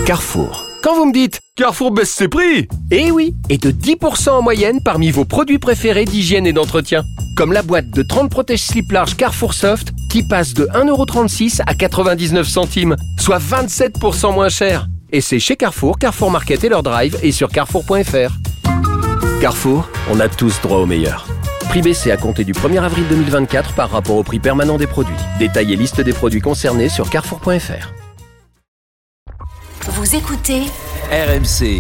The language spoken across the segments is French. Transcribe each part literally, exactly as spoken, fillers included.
Carrefour. Quand vous me dites Carrefour baisse ses prix, eh oui, et de dix pour cent en moyenne parmi vos produits préférés d'hygiène et d'entretien. Comme la boîte de trente protège-slip large Carrefour Soft qui passe de un euro trente-six à quatre-vingt-dix-neuf centimes, soit vingt-sept pour cent moins cher. Et c'est chez Carrefour, Carrefour Market et leur drive et sur carrefour point f r. Carrefour, on a tous droit au meilleur. Prix baissé à compter du premier avril deux mille vingt-quatre par rapport au prix permanent des produits. Détail et liste des produits concernés sur carrefour point f r. Vous écoutez R M C.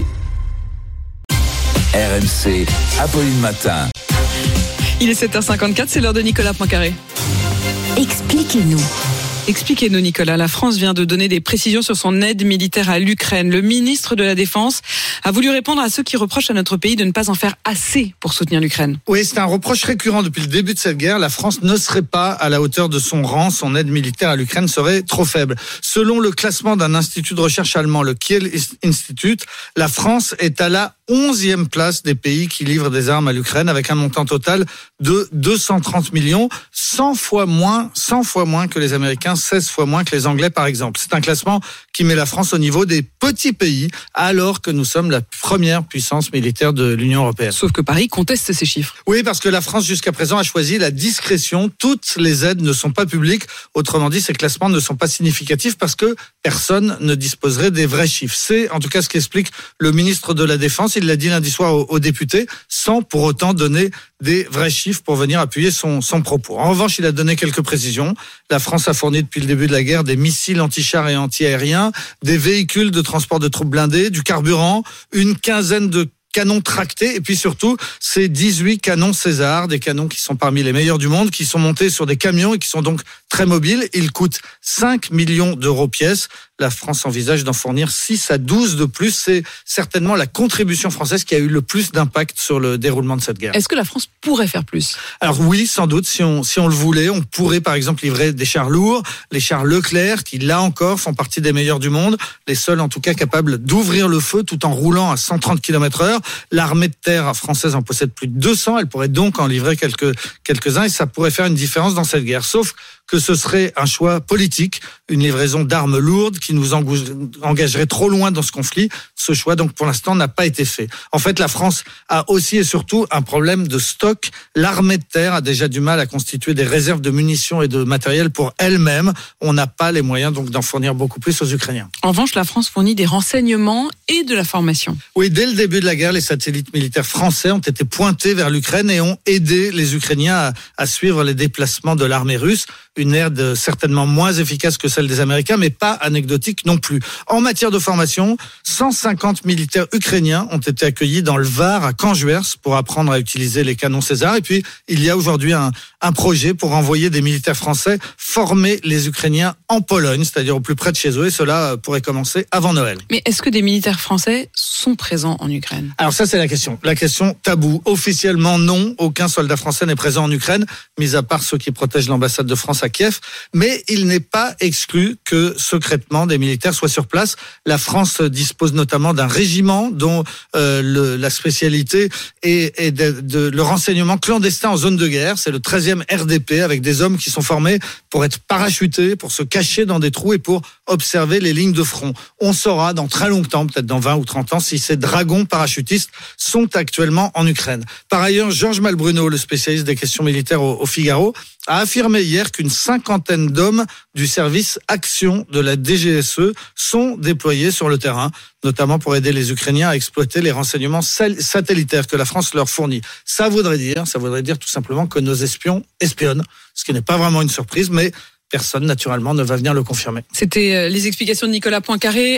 R M C, Apolline Matin. Il est sept heures cinquante-quatre, c'est l'heure de Nicolas Poincaré. Expliquez-nous. Expliquez-nous, Nicolas. La France vient de donner des précisions sur son aide militaire à l'Ukraine. Le ministre de la Défense a voulu répondre à ceux qui reprochent à notre pays de ne pas en faire assez pour soutenir l'Ukraine. Oui, c'est un reproche récurrent depuis le début de cette guerre. La France ne serait pas à la hauteur de son rang. Son aide militaire à l'Ukraine serait trop faible. Selon le classement d'un institut de recherche allemand, le Kiel Institute, la France est à la onzième place des pays qui livrent des armes à l'Ukraine avec un montant total de deux cent trente millions, cent fois moins, cent fois moins que les Américains, seize fois moins que les Anglais par exemple. C'est un classement qui met la France au niveau des petits pays alors que nous sommes la première puissance militaire de l'Union européenne. Sauf que Paris conteste ces chiffres. Oui, parce que la France jusqu'à présent a choisi la discrétion. Toutes les aides ne sont pas publiques. Autrement dit, ces classements ne sont pas significatifs parce que personne ne disposerait des vrais chiffres. C'est en tout cas ce qu'explique le ministre de la Défense. Il l'a dit lundi soir aux, aux députés, sans pour autant donner des vrais chiffres pour venir appuyer son, son propos. En revanche, il a donné quelques précisions. La France a fourni depuis le début de la guerre des missiles anti-chars et anti-aériens, des véhicules de transport de troupes blindées, du carburant, une quinzaine de canons tractés et puis surtout ces dix-huit canons César, des canons qui sont parmi les meilleurs du monde, qui sont montés sur des camions et qui sont donc très mobiles. Ils coûtent cinq millions d'euros pièce. La France envisage d'en fournir six à douze de plus. C'est certainement la contribution française qui a eu le plus d'impact sur le déroulement de cette guerre. Est-ce que la France pourrait faire plus ? Alors oui, sans doute, si on, si on le voulait, on pourrait par exemple livrer des chars lourds, les chars Leclerc, qui là encore font partie des meilleurs du monde, les seuls en tout cas capables d'ouvrir le feu tout en roulant à cent trente kilomètres heure. L'armée de terre française en possède plus de deux cents, elle pourrait donc en livrer quelques, quelques-uns et ça pourrait faire une différence dans cette guerre. Sauf que ce serait un choix politique, une livraison d'armes lourdes qui nous engagerait trop loin dans ce conflit. Ce choix, donc, pour l'instant, n'a pas été fait. En fait, la France a aussi et surtout un problème de stock. L'armée de terre a déjà du mal à constituer des réserves de munitions et de matériel pour elle-même. On n'a pas les moyens, donc, d'en fournir beaucoup plus aux Ukrainiens. En revanche, la France fournit des renseignements et de la formation. Oui, dès le début de la guerre, les satellites militaires français ont été pointés vers l'Ukraine et ont aidé les Ukrainiens à, à suivre les déplacements de l'armée russe. Une aide certainement moins efficace que celle des Américains, mais pas anecdotique non plus. En matière de formation, cent cinquante militaires ukrainiens ont été accueillis dans le Var, à Canjuers, pour apprendre à utiliser les canons César. Et puis, il y a aujourd'hui un, un projet pour envoyer des militaires français former les Ukrainiens en Pologne, c'est-à-dire au plus près de chez eux. Et cela pourrait commencer avant Noël. Mais est-ce que des militaires français sont présents en Ukraine ? Alors ça, c'est la question. La question taboue. Officiellement, non. Aucun soldat français n'est présent en Ukraine, mis à part ceux qui protègent l'ambassade de France à Kiev, mais il n'est pas exclu que secrètement des militaires soient sur place. La France dispose notamment d'un régiment dont euh, le, la spécialité est, est de, de, le renseignement clandestin en zone de guerre. C'est le treizième R D P avec des hommes qui sont formés pour être parachutés, pour se cacher dans des trous et pour observer les lignes de front. On saura dans très longtemps, peut-être dans vingt ou trente ans, si ces dragons parachutistes sont actuellement en Ukraine. Par ailleurs, Georges Malbruno, le spécialiste des questions militaires au, au Figaro, a affirmé hier qu'une cinquantaine d'hommes du service Action de la D G S E sont déployés sur le terrain, notamment pour aider les Ukrainiens à exploiter les renseignements satellitaires que la France leur fournit. Ça voudrait dire, ça voudrait dire tout simplement que nos espions espionnent, ce qui n'est pas vraiment une surprise, mais personne, naturellement, ne va venir le confirmer. C'était les explications de Nicolas Poincaré.